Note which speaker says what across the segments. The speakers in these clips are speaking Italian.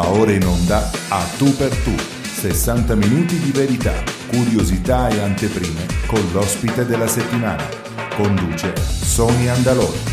Speaker 1: Va ora in onda A Tu per Tu, 60 minuti di verità, curiosità e anteprime con l'ospite della settimana. Conduce Sonia Andaloni.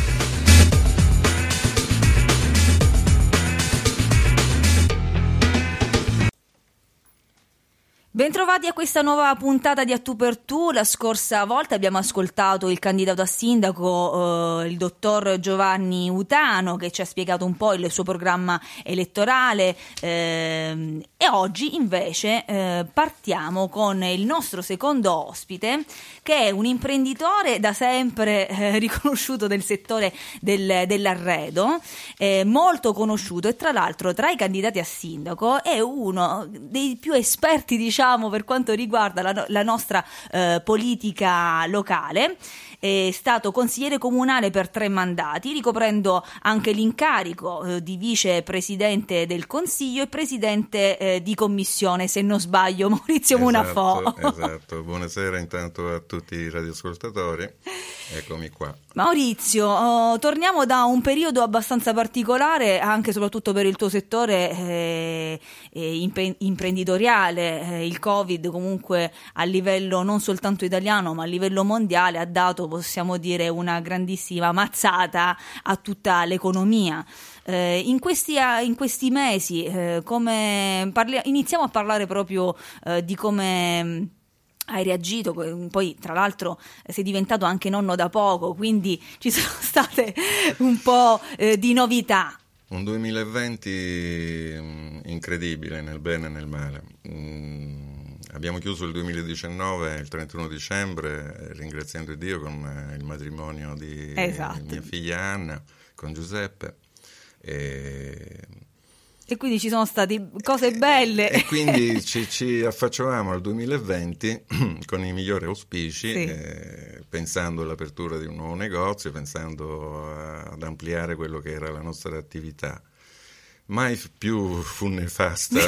Speaker 2: Bentrovati a questa nuova puntata di A Tu per Tu. La scorsa volta abbiamo ascoltato il candidato a sindaco, il dottor Giovanni Utano, che ci ha spiegato un po' il suo programma elettorale, e oggi invece partiamo con il nostro secondo ospite, che è un imprenditore da sempre riconosciuto del settore dell'arredo, molto conosciuto, e tra l'altro tra i candidati a sindaco è uno dei più esperti, diciamo, per quanto riguarda la nostra politica locale. È stato consigliere comunale per 3 mandati, ricoprendo anche l'incarico di vicepresidente del Consiglio e presidente di commissione, se non sbaglio, Maurizio Munafò.
Speaker 3: Esatto, buonasera intanto a tutti i radioascoltatori, eccomi qua.
Speaker 2: Maurizio, torniamo da un periodo abbastanza particolare, anche e soprattutto per il tuo settore imprenditoriale. Il Covid comunque a livello non soltanto italiano ma a livello mondiale ha dato, possiamo dire, una grandissima mazzata a tutta l'economia. In questi mesi iniziamo a parlare proprio di come hai reagito. Poi tra l'altro sei diventato anche nonno da poco, quindi ci sono state un po' di novità.
Speaker 3: Un 2020 incredibile nel bene e nel male. Abbiamo chiuso il 2019 il 31 dicembre ringraziando Dio con il matrimonio di mia figlia Anna con Giuseppe.
Speaker 2: E quindi ci sono state cose belle.
Speaker 3: E quindi ci affacciavamo al 2020 con i migliori auspici, sì. Pensando all'apertura di un nuovo negozio, pensando ad ampliare quello che era la nostra attività. Mai più fu nefasta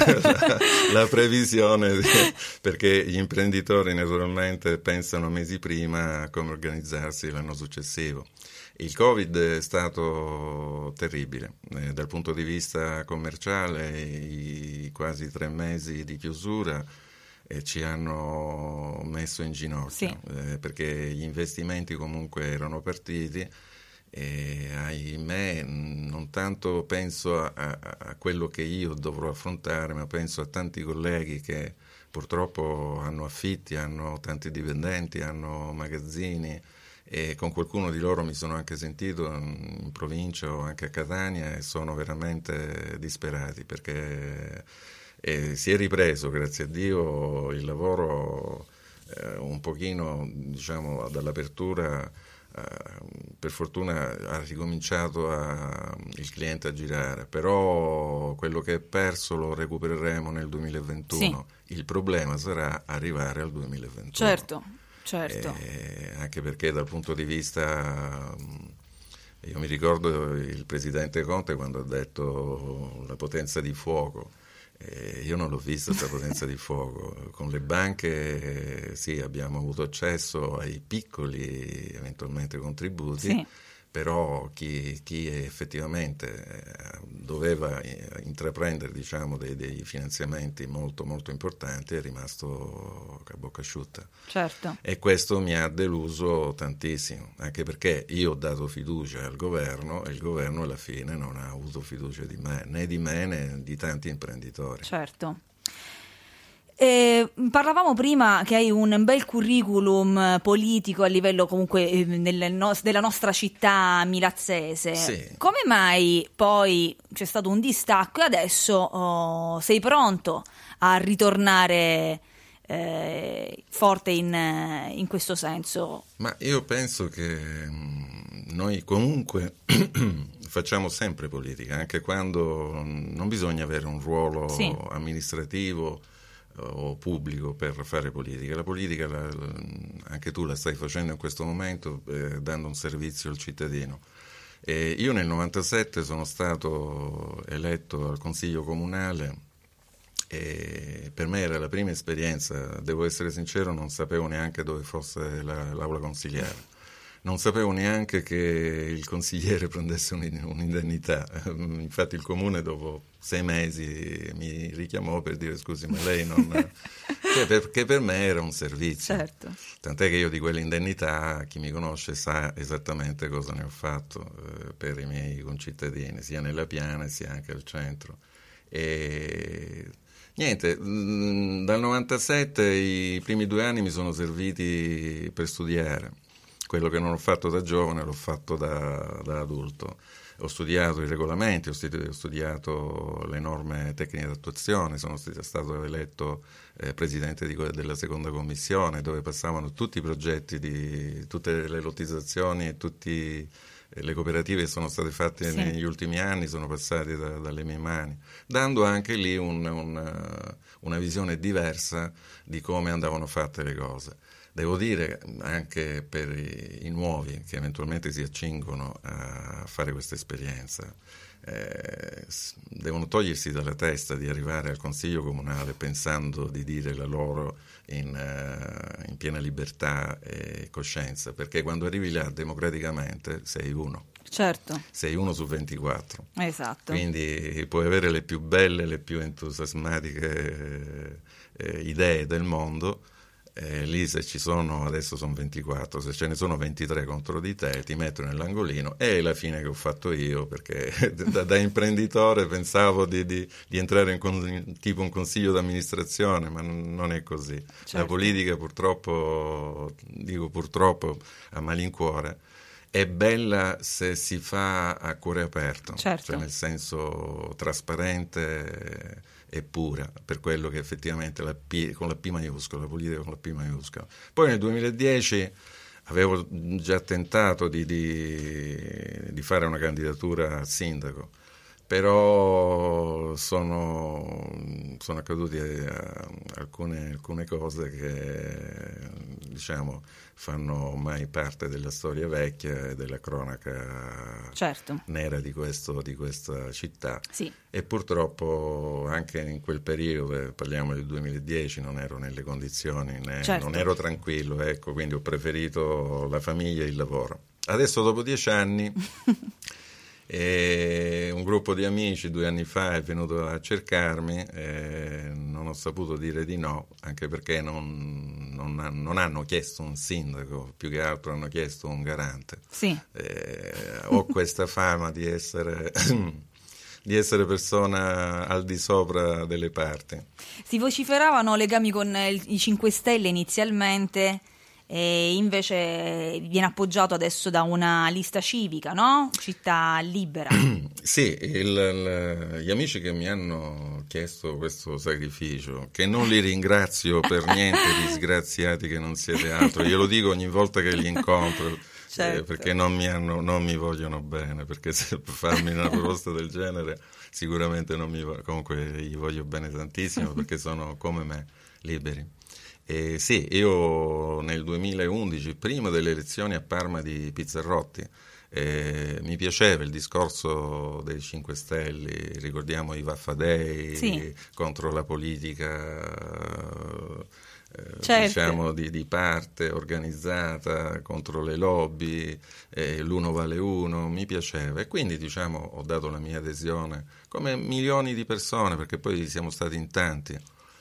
Speaker 3: la previsione, perché gli imprenditori naturalmente pensano mesi prima a come organizzarsi l'anno successivo. Il Covid è stato terribile dal punto di vista commerciale. I quasi 3 mesi di chiusura ci hanno messo in ginocchio, sì. Perché gli investimenti comunque erano partiti. E ahimè non tanto penso a quello che io dovrò affrontare, ma penso a tanti colleghi che purtroppo hanno affitti, hanno tanti dipendenti, hanno magazzini, e con qualcuno di loro mi sono anche sentito in provincia o anche a Catania, e sono veramente disperati perché si è ripreso, grazie a Dio, il lavoro un pochino, diciamo, dall'apertura. Per fortuna ha ricominciato il cliente a girare, però quello che è perso lo recupereremo nel 2021. Sì. Il problema sarà arrivare al 2021.
Speaker 2: Certo.
Speaker 3: Anche perché dal punto di vista, io mi ricordo il presidente Conte quando ha detto la potenza di fuoco. Io non l'ho vista questa potenza di fuoco. Con le banche sì, abbiamo avuto accesso ai piccoli eventualmente contributi, sì. Però chi effettivamente doveva intraprendere, diciamo, dei finanziamenti molto molto importanti è rimasto a bocca asciutta.
Speaker 2: Certo.
Speaker 3: E questo mi ha deluso tantissimo, anche perché io ho dato fiducia al governo e il governo alla fine non ha avuto fiducia di me né di tanti imprenditori.
Speaker 2: Certo. Parlavamo prima che hai un bel curriculum politico a livello comunque della nostra città milazzese.
Speaker 3: Sì.
Speaker 2: Come mai poi c'è stato un distacco e adesso sei pronto a ritornare forte in questo senso?
Speaker 3: Ma io penso che noi comunque facciamo sempre politica, anche quando non bisogna avere un ruolo, sì, amministrativo o pubblico per fare politica. La politica anche tu la stai facendo in questo momento, dando un servizio al cittadino. Io nel 97 sono stato eletto al Consiglio Comunale e per me era la prima esperienza, devo essere sincero, non sapevo neanche dove fosse l'aula consiliare. non sapevo neanche che il consigliere prendesse un'indennità. Infatti il comune dopo 6 mesi mi richiamò per dire: scusi, ma lei non... Perché per me era un servizio.
Speaker 2: Certo.
Speaker 3: Tant'è che io di quell'indennità, chi mi conosce sa esattamente cosa ne ho fatto per i miei concittadini, sia nella Piana sia anche al centro. E niente, dal 97 i primi 2 anni mi sono serviti per studiare. Quello che non ho fatto da giovane l'ho fatto da adulto. Ho studiato i regolamenti, ho studiato le norme tecniche d'attuazione, sono stato eletto presidente della seconda commissione, dove passavano tutti i progetti di tutte le lottizzazioni e tutte le cooperative che sono state fatte negli ultimi anni sono passate dalle mie mani, dando anche lì una visione diversa di come andavano fatte le cose. Devo dire anche per i nuovi che eventualmente si accingono a fare questa esperienza, devono togliersi dalla testa di arrivare al Consiglio Comunale pensando di dire la loro in piena libertà e coscienza, perché quando arrivi là democraticamente sei uno.
Speaker 2: Certo.
Speaker 3: Sei 1 su 24.
Speaker 2: Esatto.
Speaker 3: Quindi puoi avere le più belle, le più entusiasmatiche idee del mondo. Lì se ci sono, adesso sono 24, se ce ne sono 23 contro di te ti mettono nell'angolino, e è la fine che ho fatto io, perché da imprenditore pensavo di entrare in tipo un consiglio d'amministrazione, ma non è così. Certo. La politica purtroppo, dico purtroppo a malincuore, è bella se si fa a cuore aperto,
Speaker 2: certo.
Speaker 3: Cioè nel senso trasparente e pura, per quello che effettivamente con la P maiuscola, la politica con la P maiuscola. Poi nel 2010 avevo già tentato di fare una candidatura a sindaco, però sono accadute alcune cose che, diciamo, fanno ormai parte della storia vecchia e della cronaca, certo, nera di questa città.
Speaker 2: Sì.
Speaker 3: E purtroppo anche in quel periodo, parliamo del 2010, non ero nelle condizioni, certo, non ero tranquillo, ecco, quindi ho preferito la famiglia e il lavoro. Adesso dopo 10 anni un gruppo di amici 2 anni fa è venuto a cercarmi, non ho saputo dire di no, anche perché non hanno chiesto un sindaco, più che altro hanno chiesto un garante.
Speaker 2: Sì.
Speaker 3: Ho questa fama di essere persona al di sopra delle parti.
Speaker 2: Si vociferavano legami con i 5 Stelle inizialmente, e invece viene appoggiato adesso da una lista civica, no? Città Libera.
Speaker 3: Sì, gli amici che mi hanno chiesto questo sacrificio, che non li ringrazio per niente, disgraziati che non siete altro, io lo dico ogni volta che li incontro, certo, perché non mi vogliono bene, perché se farmi una proposta del genere sicuramente non mi comunque gli voglio bene tantissimo, perché sono come me, liberi. Sì, io nel 2011, prima delle elezioni a Parma di Pizzarrotti, mi piaceva il discorso dei 5 Stelle, ricordiamo i Vaffadei, sì, contro la politica, certo, diciamo di parte organizzata, contro le lobby, l'uno vale uno, mi piaceva, e quindi, diciamo, ho dato la mia adesione come milioni di persone, perché poi siamo stati in tanti.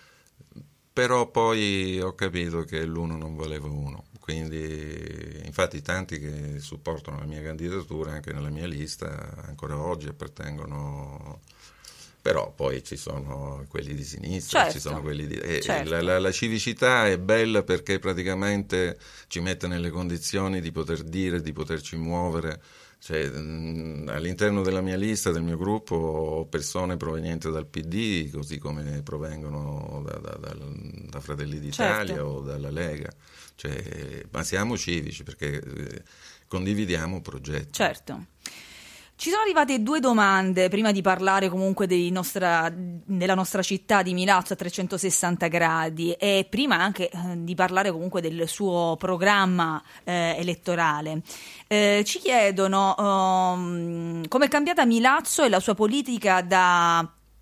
Speaker 3: Però poi ho capito che l'uno non valeva uno, quindi infatti tanti che supportano la mia candidatura anche nella mia lista ancora oggi appartengono, però poi ci sono quelli di sinistra, certo, ci sono quelli certo, la civicità è bella perché praticamente ci mette nelle condizioni di poter dire, di poterci muovere. Cioè, all'interno della mia lista, del mio gruppo, ho persone provenienti dal PD, così come provengono da Fratelli d'Italia, certo, o dalla Lega. Cioè, ma siamo civici perché condividiamo progetti.
Speaker 2: Certo. Ci sono arrivate 2 domande prima di parlare comunque della nostra città di Milazzo a 360 gradi, e prima anche di parlare comunque del suo programma elettorale. Ci chiedono come è cambiata Milazzo e la sua politica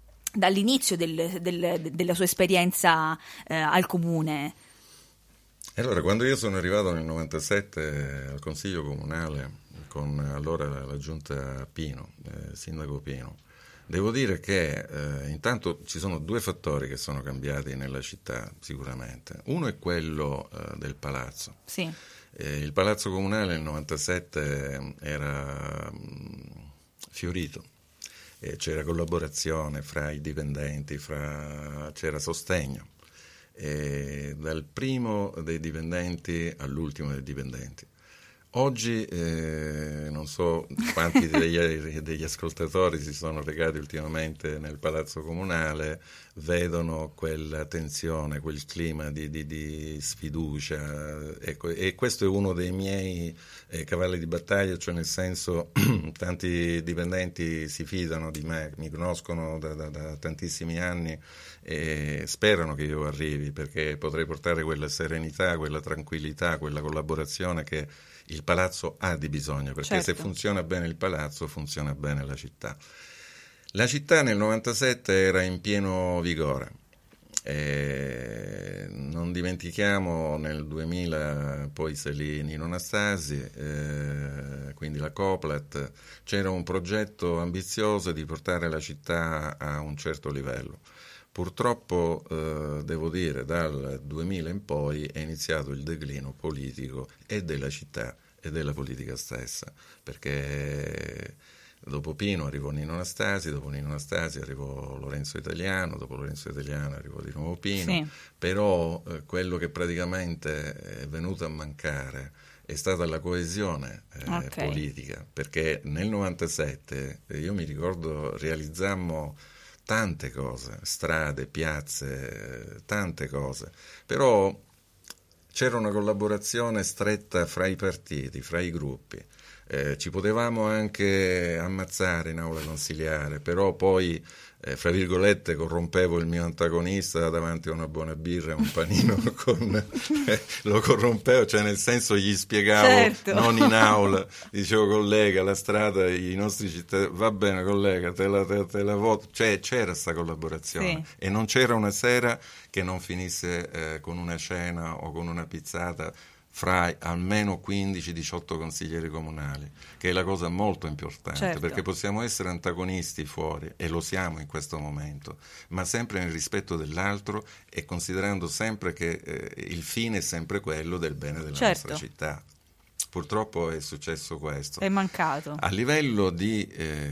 Speaker 2: dall'inizio della sua esperienza al comune.
Speaker 3: Allora, quando io sono arrivato nel 97 al Consiglio Comunale con allora la giunta Pino, sindaco Pino, devo dire che intanto ci sono due fattori che sono cambiati nella città sicuramente. Uno è quello del palazzo.
Speaker 2: Sì.
Speaker 3: Il Palazzo Comunale nel 97 era fiorito. C'era collaborazione fra i dipendenti, c'era sostegno. Dal primo dei dipendenti all'ultimo dei dipendenti. Oggi non so quanti degli ascoltatori si sono recati ultimamente nel Palazzo Comunale, vedono quella tensione, quel clima di sfiducia, ecco, e questo è uno dei miei cavalli di battaglia, cioè nel senso tanti dipendenti si fidano di me, mi conoscono da tantissimi anni e sperano che io arrivi, perché potrei portare quella serenità, quella tranquillità, quella collaborazione che il palazzo ha di bisogno, perché
Speaker 2: certo.
Speaker 3: Se funziona bene il palazzo funziona bene la città. La città nel 97 era in pieno vigore. Non dimentichiamo nel 2000 poi salì Nino Anastasi, quindi la Coplat, c'era un progetto ambizioso di portare la città a un certo livello. Purtroppo, devo dire, dal 2000 in poi è iniziato il declino politico e della città e della politica stessa, perché dopo Pino arrivò Nino Anastasi, dopo Nino Anastasi arrivò Lorenzo Italiano, dopo Lorenzo Italiano arrivò di nuovo Pino, sì. Però quello che praticamente è venuto a mancare è stata la coesione politica, perché nel 97, io mi ricordo, realizzammo tante cose, strade, piazze, tante cose, però c'era una collaborazione stretta fra i partiti, fra i gruppi, ci potevamo anche ammazzare in aula consiliare, però poi, fra virgolette, corrompevo il mio antagonista davanti a una buona birra e un panino, lo corrompevo, cioè nel senso gli spiegavo, certo. Non in aula, dicevo collega, la strada, i nostri cittadini, va bene collega, te la voto, cioè c'era questa collaborazione, sì. E non c'era una sera che non finisse con una cena o con una pizzata fra almeno 15-18 consiglieri comunali, che è la cosa molto importante, certo. Perché possiamo essere antagonisti fuori, e lo siamo in questo momento, ma sempre nel rispetto dell'altro e considerando sempre che il fine è sempre quello del bene della certo. nostra città. Purtroppo è successo questo.
Speaker 2: È mancato.
Speaker 3: A livello di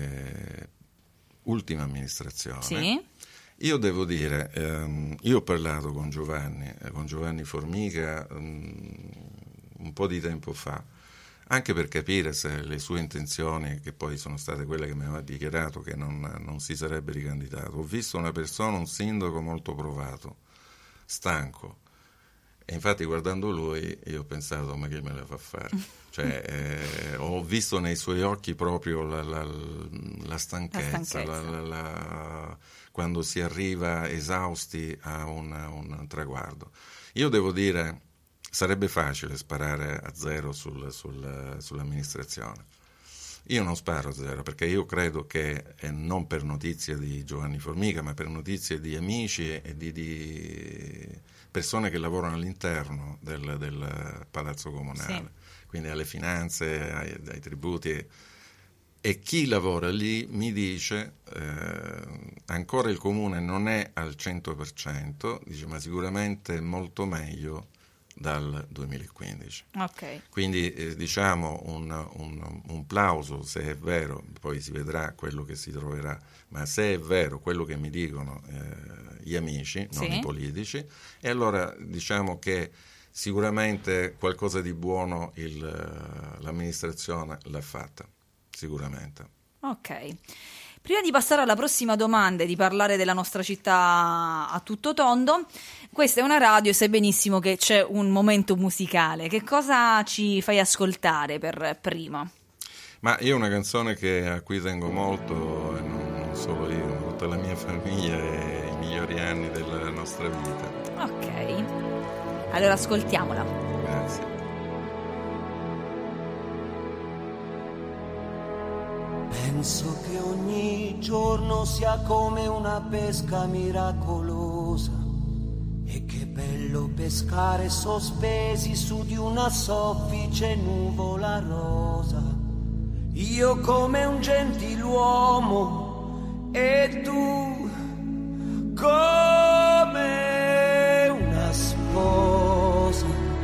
Speaker 3: ultima amministrazione, sì. Io devo dire, io ho parlato con Giovanni Formica un po' di tempo fa, anche per capire se le sue intenzioni, che poi sono state quelle che mi aveva dichiarato che non si sarebbe ricandidato. Ho visto una persona, un sindaco molto provato, stanco, e infatti guardando lui io ho pensato, ma che me la fa fare? Cioè, ho visto nei suoi occhi proprio la stanchezza. Quando si arriva esausti a un traguardo. Io devo dire, sarebbe facile sparare a zero sull'amministrazione. Io non sparo a zero, perché io credo che, non per notizia di Giovanni Formica, ma per notizie di amici e di persone che lavorano all'interno del Palazzo Comunale, sì. Quindi alle finanze, ai tributi. E chi lavora lì mi dice ancora il comune non è al 100%, dice, ma sicuramente molto meglio dal 2015.
Speaker 2: Okay.
Speaker 3: Quindi diciamo un plauso, se è vero, poi si vedrà quello che si troverà, ma se è vero quello che mi dicono gli amici, non sì. I politici, e allora diciamo che sicuramente qualcosa di buono l'amministrazione l'ha fatta. Sicuramente.
Speaker 2: Ok. Prima di passare alla prossima domanda e di parlare della nostra città a tutto tondo, questa è una radio e sai benissimo che c'è un momento musicale. Che cosa ci fai ascoltare per prima?
Speaker 3: Ma io una canzone a cui tengo molto, e non solo io, ma tutta la mia famiglia, e i migliori anni della nostra vita.
Speaker 2: Ok. Allora ascoltiamola.
Speaker 3: Grazie.
Speaker 4: Penso che ogni giorno sia come una pesca miracolosa, e che bello pescare sospesi su di una soffice nuvola rosa. Io come un gentiluomo e tu come una sposa.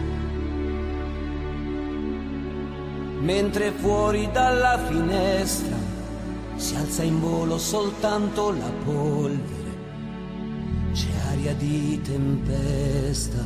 Speaker 4: Mentre fuori dalla finestra si alza in volo soltanto la polvere, c'è aria di tempesta.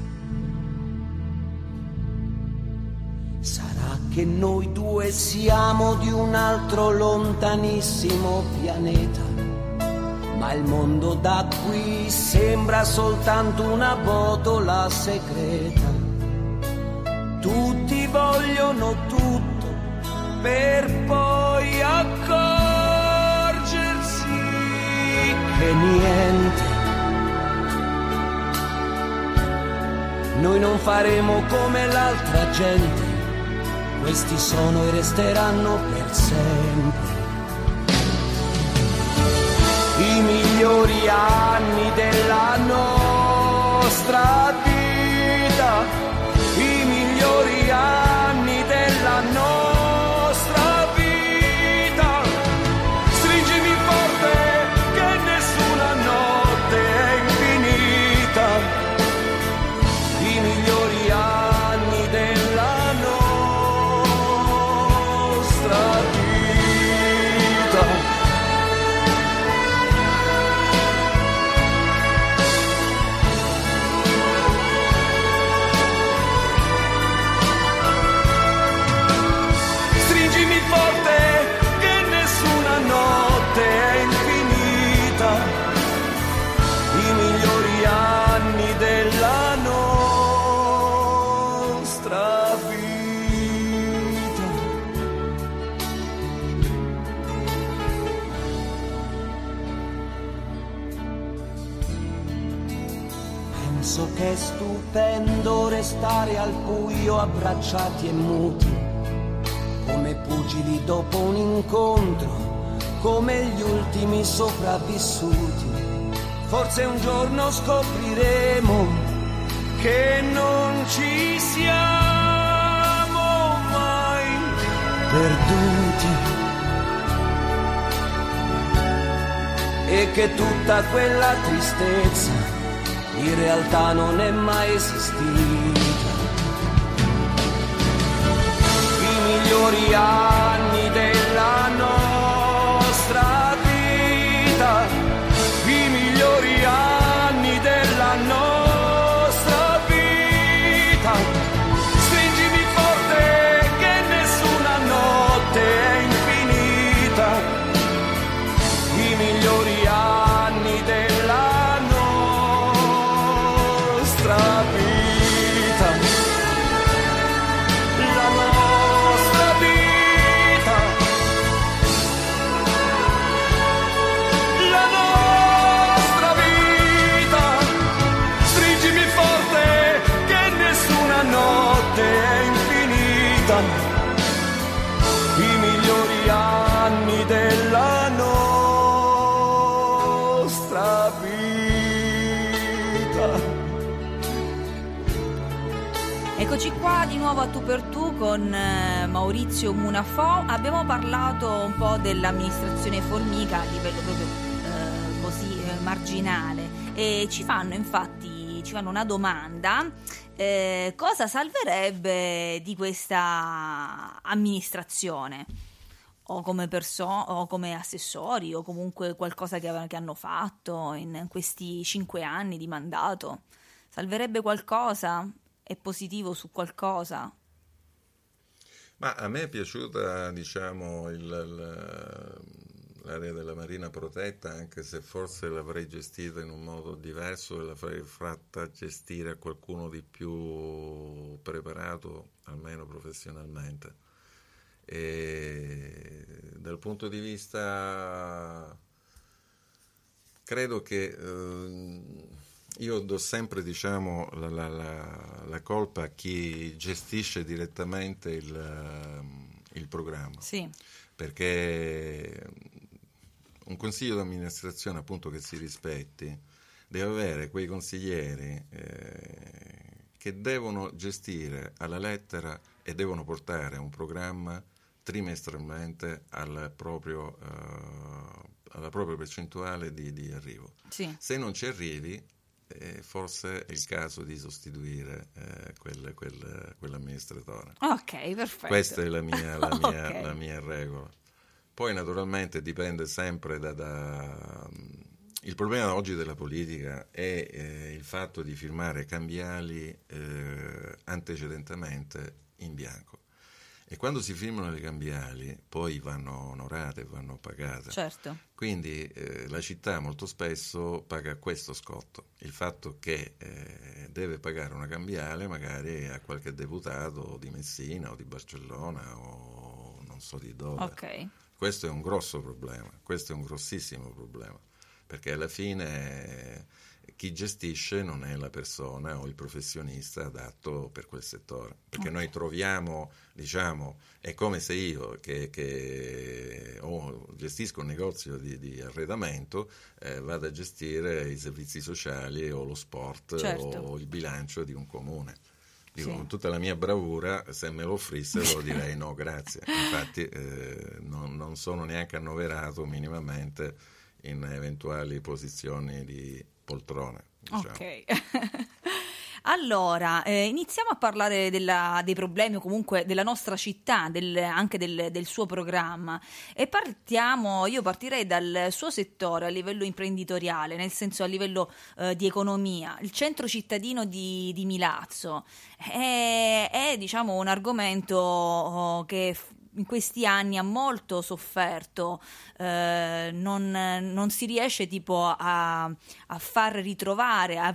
Speaker 4: Sarà che noi due siamo di un altro lontanissimo pianeta, ma il mondo da qui sembra soltanto una botola segreta. Tutti vogliono tutto per poi accorgersi che niente. Noi non faremo come l'altra gente, questi sono e resteranno per sempre i migliori anni della nostra vita, i migliori anni della nostra vita. Stringimi forte che nessuna notte è infinita, i migliori anni della nostra vita. Penso che è stupendo restare al buio abbracciati e muti, come pugili dopo un incontro, come gli ultimi sopravvissuti. Forse un giorno scopriremo che non ci siamo mai perduti e che tutta quella tristezza in realtà non è mai esistita. I migliori anni della nostra vita, i migliori anni della nostra vita. Stringimi forte che nessuna notte è infinita, i migliori anni della i migliori anni della nostra vita.
Speaker 2: Eccoci qua di nuovo a Tu per Tu con Maurizio Munafò. Abbiamo parlato un po' dell'amministrazione Formica a livello proprio così marginale e ci fanno una domanda. Cosa salverebbe di questa amministrazione o come o come assessori o comunque qualcosa che hanno fatto in questi 5 anni di mandato? Salverebbe qualcosa? È positivo su qualcosa?
Speaker 3: Ma a me è piaciuta, diciamo, l'area della Marina Protetta, anche se forse l'avrei gestita in un modo diverso e l'avrei fatta gestire a qualcuno di più preparato, almeno professionalmente. E dal punto di vista, credo che io do sempre, diciamo, la colpa a chi gestisce direttamente il programma.
Speaker 2: Sì.
Speaker 3: Perché un consiglio di amministrazione, appunto, che si rispetti deve avere quei consiglieri che devono gestire alla lettera e devono portare un programma trimestralmente alla propria percentuale di arrivo.
Speaker 2: Sì.
Speaker 3: Se non ci arrivi, forse è il caso di sostituire quell'amministratore.
Speaker 2: Ok, perfetto.
Speaker 3: Questa è la mia
Speaker 2: Ok.
Speaker 3: regola. Poi naturalmente dipende sempre il problema oggi della politica è il fatto di firmare cambiali antecedentemente in bianco. E quando si firmano le cambiali poi vanno onorate, vanno pagate.
Speaker 2: Certo.
Speaker 3: Quindi la città molto spesso paga questo scotto, il fatto che deve pagare una cambiale magari a qualche deputato di Messina o di Barcellona o non so di dove.
Speaker 2: Ok.
Speaker 3: Questo è un grosso problema, questo è un grossissimo problema, perché alla fine chi gestisce non è la persona o il professionista adatto per quel settore, perché noi troviamo, diciamo, è come se io che gestisco un negozio di arredamento vado a gestire i servizi sociali o lo sport,
Speaker 2: certo,
Speaker 3: o il bilancio di un comune. Dico,
Speaker 2: sì,
Speaker 3: con tutta la mia bravura, se me lo offrissero direi no, grazie. Infatti non sono neanche annoverato minimamente in eventuali posizioni di poltrone. Diciamo.
Speaker 2: ok. Allora, iniziamo a parlare dei problemi o comunque della nostra città, anche del suo programma, e io partirei dal suo settore a livello imprenditoriale, nel senso a livello di economia. Il centro cittadino di Milazzo è diciamo un argomento che in questi anni ha molto sofferto, non si riesce tipo a far ritrovare, a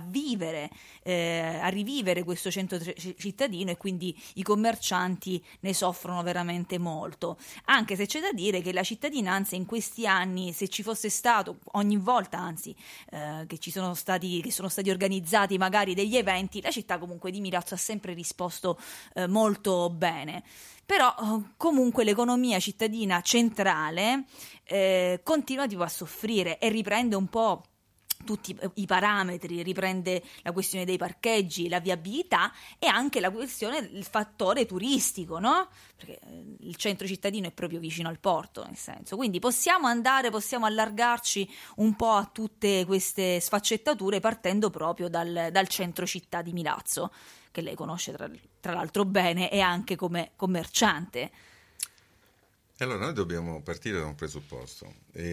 Speaker 2: rivivere questo centro cittadino, e quindi i commercianti ne soffrono veramente molto, anche se c'è da dire che la cittadinanza in questi anni, se ci fosse stato ogni volta, anzi che sono stati organizzati magari degli eventi, la città comunque di Milazzo ha sempre risposto molto bene. Però comunque l'economia cittadina centrale continua tipo a soffrire e riprende un po' tutti i parametri, riprende la questione dei parcheggi, la viabilità e anche la questione del fattore turistico, no? Perché il centro cittadino è proprio vicino al porto, nel senso. Quindi possiamo allargarci un po' a tutte queste sfaccettature partendo proprio dal centro città di Milazzo, che lei conosce tra l'altro bene e anche come commerciante.
Speaker 3: Allora, noi dobbiamo partire da un presupposto.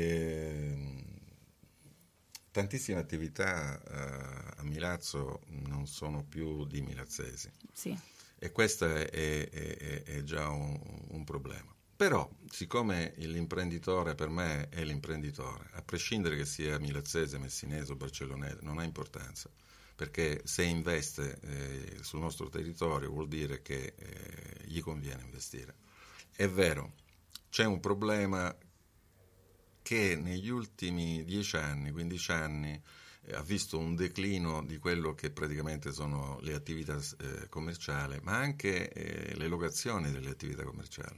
Speaker 3: Tantissime attività a Milazzo non sono più di milazzesi.
Speaker 2: Sì.
Speaker 3: E questo è già un problema. Però, siccome l'imprenditore per me è l'imprenditore, a prescindere che sia milazzese, messinese o barcellonese, non ha importanza. Perché se investe sul nostro territorio vuol dire che gli conviene investire. È vero, c'è un problema che negli ultimi 10 anni, 15 anni ha visto un declino di quello che praticamente sono le attività commerciali, ma anche le locazioni delle attività commerciali.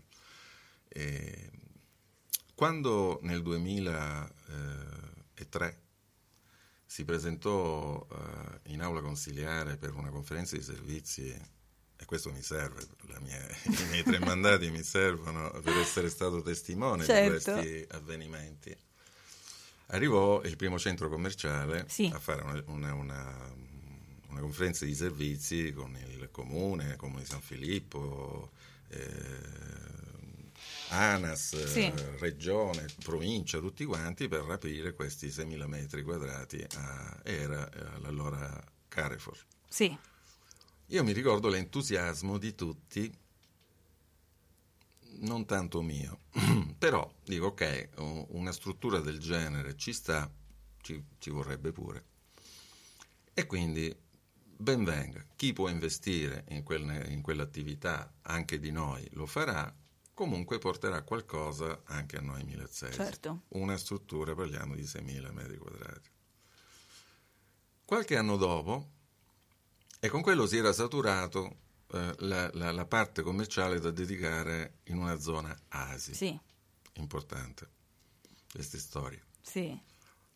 Speaker 3: Quando nel 2003 si presentò in aula consiliare per una conferenza di servizi, e questo mi serve, i miei 3 mandati mi servono per essere stato testimone, certo, di questi avvenimenti. Arrivò il primo centro commerciale, sì, a fare una conferenza di servizi con il comune di San Filippo, ANAS, sì, regione, provincia, tutti quanti, per aprire questi 6.000 metri quadrati era allora Carrefour.
Speaker 2: Sì.
Speaker 3: Io mi ricordo l'entusiasmo di tutti, non tanto mio, però dico ok, una struttura del genere ci sta, ci vorrebbe pure. E quindi ben venga, chi può investire in quell'attività anche di noi lo farà, comunque porterà qualcosa anche a noi milazzesi.
Speaker 2: Certo.
Speaker 3: Una struttura, parliamo di 6.000 metri quadrati. Qualche anno dopo, e con quello si era saturato la parte commerciale da dedicare in una zona ASI.
Speaker 2: Sì.
Speaker 3: Importante, queste storie.
Speaker 2: Sì.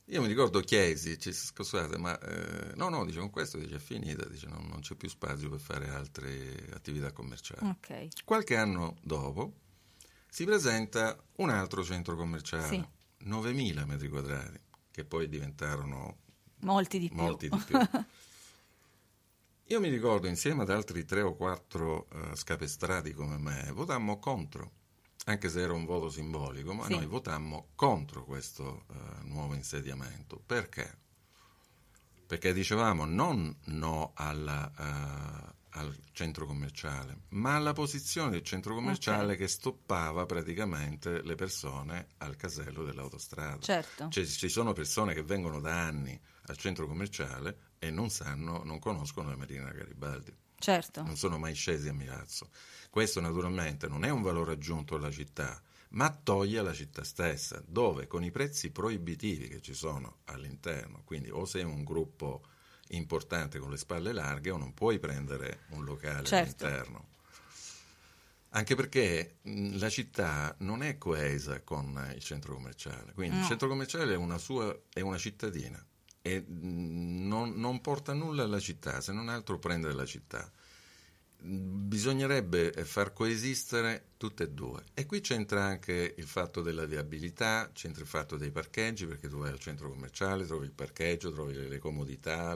Speaker 3: Io mi ricordo chiesi, scusate, ma no, dice, con questo dice, è finita, dice, non c'è più spazio per fare altre attività commerciali.
Speaker 2: Okay.
Speaker 3: Qualche anno dopo si presenta un altro centro commerciale,
Speaker 2: Sì.
Speaker 3: 9.000 metri quadrati, che poi diventarono
Speaker 2: Molti di più.
Speaker 3: Io mi ricordo, insieme ad altri 3 o 4 scapestrati come me, votammo contro, anche se era un voto simbolico, ma
Speaker 2: Sì.
Speaker 3: noi votammo contro questo nuovo insediamento. Perché? Perché dicevamo non no al centro commerciale, ma alla posizione del centro commerciale, che stoppava praticamente le persone al casello dell'autostrada.
Speaker 2: Certo.
Speaker 3: Cioè, ci sono persone che vengono da anni al centro commerciale e non conoscono la Marina Garibaldi.
Speaker 2: Certo.
Speaker 3: Non sono mai scesi a Milazzo. Questo naturalmente non è un valore aggiunto alla città, ma toglie la città stessa, dove con i prezzi proibitivi che ci sono all'interno, quindi o sei un gruppo importante con le spalle larghe o non puoi prendere un locale all'interno. Anche perché la città non è coesa con il centro commerciale, quindi il centro commerciale è una cittadina e non porta nulla alla città, se non altro prendere la città. Bisognerebbe far coesistere tutte e due, e qui c'entra anche il fatto della viabilità, c'entra il fatto dei parcheggi, perché tu vai al centro commerciale, trovi il parcheggio, trovi le comodità,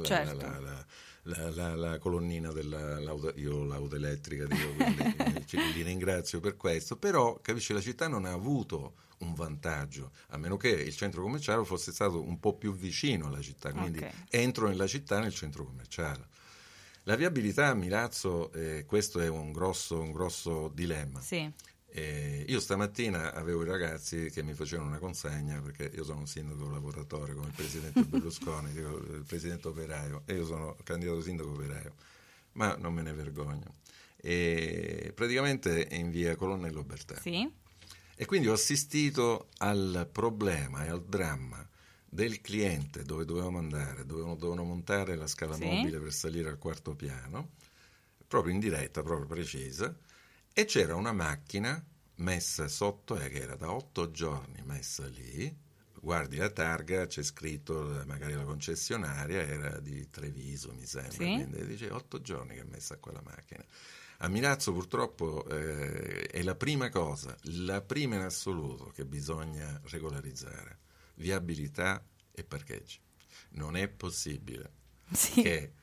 Speaker 3: la colonnina io l'auto elettrica, quindi li ringrazio per questo, però capisci, la città non ha avuto un vantaggio, a meno che il centro commerciale fosse stato un po' più vicino alla città, quindi entro nella città nel centro commerciale. La viabilità a Milazzo, questo è un grosso dilemma.
Speaker 2: Sì.
Speaker 3: Io stamattina avevo i ragazzi che mi facevano una consegna, perché io sono un sindaco lavoratore come il presidente Berlusconi, il presidente operaio, e io sono candidato sindaco operaio, ma non me ne vergogno. E praticamente in via Colonnello Bertè.
Speaker 2: Sì.
Speaker 3: E quindi ho assistito al problema e al dramma del cliente, dove dovevamo andare, dovevano montare la scala mobile per salire al 4º piano, proprio in diretta, proprio precisa, e c'era una macchina messa sotto, che era da 8 giorni messa lì, guardi la targa, c'è scritto, magari la concessionaria era di Treviso, mi sembra, quindi dice 8 giorni che è messa quella macchina. A Milazzo purtroppo è la prima cosa, la prima in assoluto che bisogna regolarizzare. Viabilità e parcheggi. Non è possibile che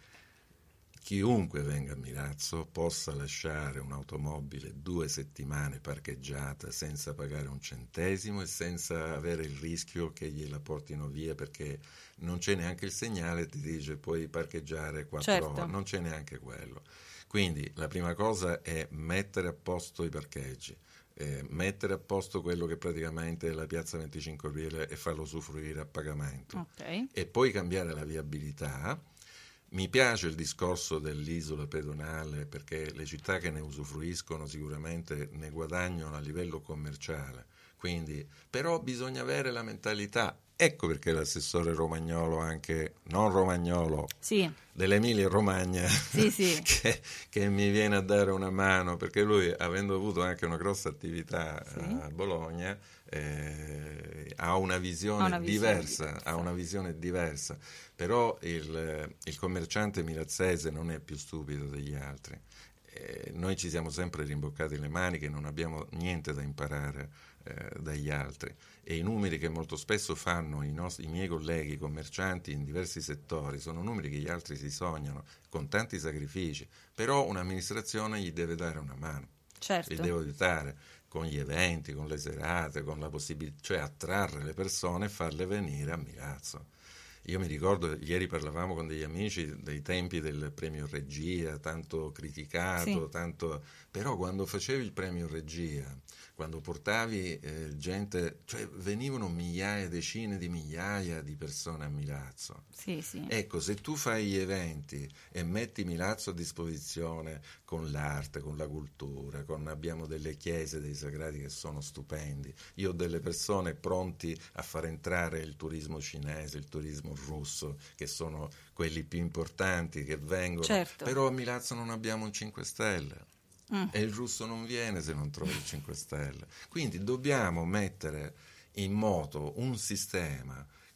Speaker 3: chiunque venga a Milazzo possa lasciare un'automobile 2 settimane parcheggiata senza pagare un centesimo e senza avere il rischio che gliela portino via, perché non c'è neanche il segnale, ti dice puoi parcheggiare 4 ore, non c'è neanche quello. Quindi la prima cosa è mettere a posto i parcheggi, mettere a posto quello che praticamente è la piazza 25 aprile e farlo usufruire a pagamento, e poi cambiare la viabilità. Mi piace il discorso dell'isola pedonale, perché le città che ne usufruiscono sicuramente ne guadagnano a livello commerciale, quindi però bisogna avere la mentalità. Ecco perché l'assessore Romagnolo, anche non Romagnolo, dell'Emilia Romagna, che mi viene a dare una mano, perché lui, avendo avuto anche una grossa attività a Bologna, ha una visione diversa, però il commerciante milazzese non è più stupido degli altri. Noi ci siamo sempre rimboccati le maniche, non abbiamo niente da imparare dagli altri, e i numeri che molto spesso fanno i miei colleghi commercianti in diversi settori sono numeri che gli altri si sognano, con tanti sacrifici, però un'amministrazione gli deve dare una mano, li deve aiutare con gli eventi, con le serate, con la possibilità, cioè attrarre le persone e farle venire a Milazzo. Io mi ricordo, ieri parlavamo con degli amici dei tempi del premio Regia, tanto criticato, però quando facevi il premio Regia, quando portavi gente, cioè venivano migliaia, decine di migliaia di persone a Milazzo. Ecco, se tu fai gli eventi e metti Milazzo a disposizione con l'arte, con la cultura, abbiamo delle chiese, dei sagrati che sono stupendi, io ho delle persone pronti a far entrare il turismo cinese, il turismo russo, che sono quelli più importanti che vengono, però a Milazzo non abbiamo un 5 Stelle. E il russo non viene se non trovi il 5 Stelle. Quindi dobbiamo mettere in moto un sistema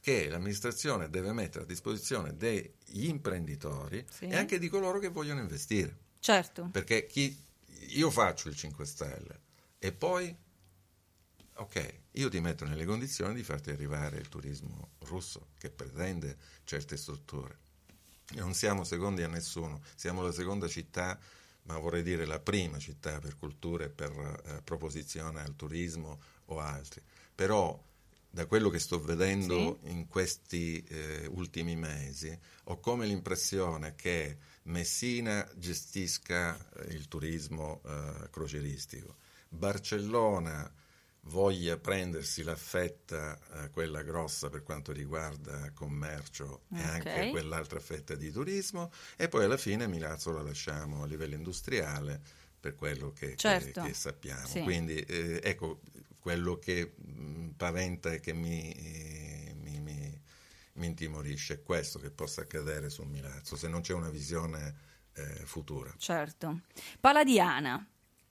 Speaker 3: che l'amministrazione deve mettere a disposizione degli imprenditori e anche di coloro che vogliono investire.
Speaker 2: Certo.
Speaker 3: Perché io faccio il 5 Stelle e poi, ok, io ti metto nelle condizioni di farti arrivare il turismo russo che pretende certe strutture. Non siamo secondi a nessuno, siamo la seconda città, ma vorrei dire la prima città per cultura e per proposizione al turismo o altri. Però da quello che sto vedendo in questi ultimi mesi ho come l'impressione che Messina gestisca il turismo crocieristico, Barcellona voglia prendersi la fetta, quella grossa per quanto riguarda commercio e anche quell'altra fetta di turismo, e poi alla fine Milazzo la lasciamo a livello industriale per quello che sappiamo. Quindi ecco, quello che paventa e che mi intimorisce è questo, che possa accadere su Milazzo se non c'è una visione futura.
Speaker 2: Certo. Palladiana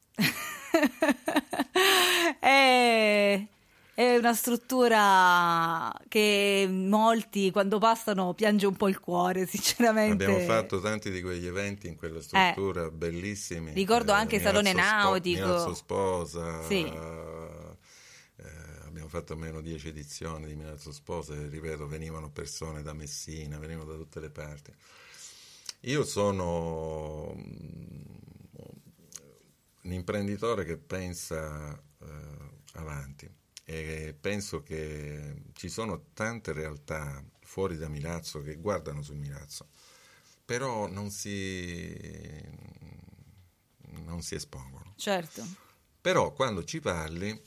Speaker 2: è una struttura che molti quando passano piange un po' il cuore, sinceramente.
Speaker 3: Abbiamo fatto tanti di quegli eventi in quella struttura, bellissimi.
Speaker 2: Ricordo anche Salone Nautico.
Speaker 3: Milazzo Sposa. Abbiamo fatto almeno 10 edizioni di Milazzo Sposa e, ripeto, venivano persone da Messina, venivano da tutte le parti. Io sono un imprenditore che pensa avanti e penso che ci sono tante realtà fuori da Milazzo che guardano su Milazzo, però non si espongono.
Speaker 2: Certo.
Speaker 3: Però quando ci parli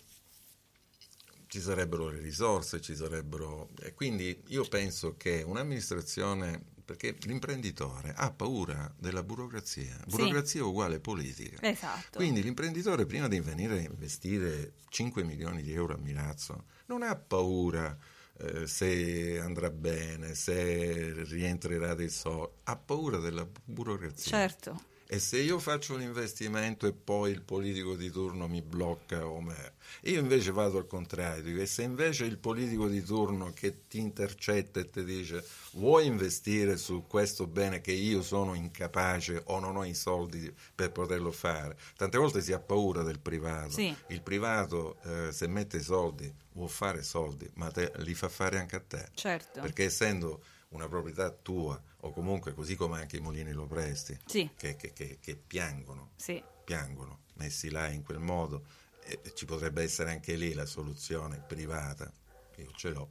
Speaker 3: ci sarebbero le risorse, e quindi io penso che un'amministrazione, perché l'imprenditore ha paura della burocrazia uguale politica.
Speaker 2: Esatto.
Speaker 3: Quindi l'imprenditore, prima di venire a investire 5 milioni di euro a Milazzo, non ha paura se andrà bene, se rientrerà dei soldi, ha paura della burocrazia.
Speaker 2: Certo.
Speaker 3: E se io faccio un investimento e poi il politico di turno mi blocca, io invece vado al contrario, e se invece il politico di turno che ti intercetta e ti dice vuoi investire su questo bene che io sono incapace o non ho i soldi per poterlo fare, tante volte si ha paura del privato. Il privato se mette i soldi vuol fare soldi, ma li fa fare anche a te.
Speaker 2: Certo.
Speaker 3: Perché essendo una proprietà tua, o comunque così come anche i mulini Lopresti, che piangono, messi là in quel modo, ci potrebbe essere anche lì la soluzione privata. Io ce l'ho,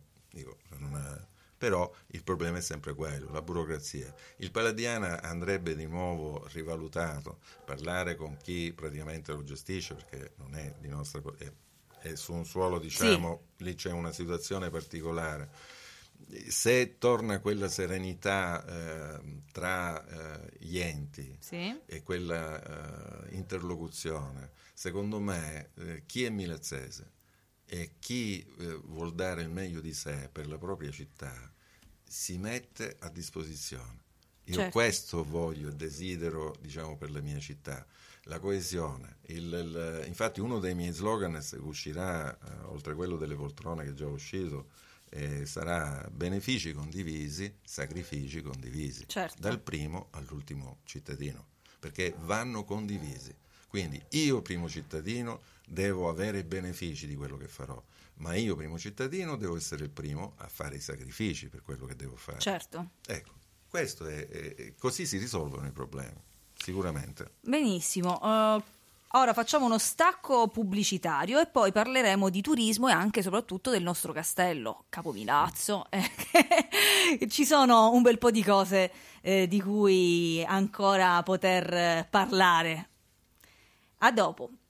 Speaker 3: però il problema è sempre quello, la burocrazia. Il Palladiana andrebbe di nuovo rivalutato, parlare con chi praticamente lo gestisce, perché non è di nostra, è su un suolo, lì c'è una situazione particolare. Se torna quella serenità tra gli enti e quella interlocuzione, secondo me chi è milazzese e chi vuol dare il meglio di sé per la propria città si mette a disposizione. Io questo voglio e desidero, per la mia città, la coesione. Infatti uno dei miei slogan che uscirà, oltre quello delle poltrone che è già uscito, sarà benefici condivisi, sacrifici condivisi, dal primo all'ultimo cittadino, perché vanno condivisi. Quindi io primo cittadino devo avere i benefici di quello che farò, ma io primo cittadino devo essere il primo a fare i sacrifici per quello che devo fare.
Speaker 2: Certo.
Speaker 3: Ecco, questo è così si risolvono i problemi, sicuramente.
Speaker 2: Benissimo. Ora facciamo uno stacco pubblicitario e poi parleremo di turismo e anche e soprattutto del nostro castello, Capo Milazzo. Ci sono un bel po' di cose di cui ancora poter parlare. A dopo.